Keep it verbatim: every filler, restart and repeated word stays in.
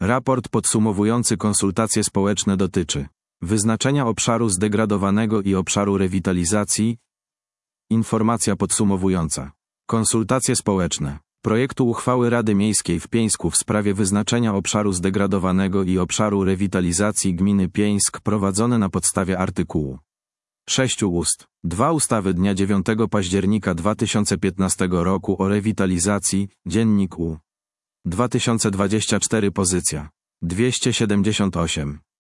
Raport podsumowujący konsultacje społeczne dotyczy wyznaczenia obszaru zdegradowanego i obszaru rewitalizacji. Informacja podsumowująca. Konsultacje społeczne projektu uchwały Rady Miejskiej w Pieńsku w sprawie wyznaczenia obszaru zdegradowanego i obszaru rewitalizacji gminy Pieńsk prowadzone na podstawie artykułu sześć ust. dwa ustawy dnia dziewiątego października dwa tysiące piętnastego roku o rewitalizacji, Dziennik U. dwa tysiące dwadzieścia cztery pozycja dwieście siedemdziesiąt osiem.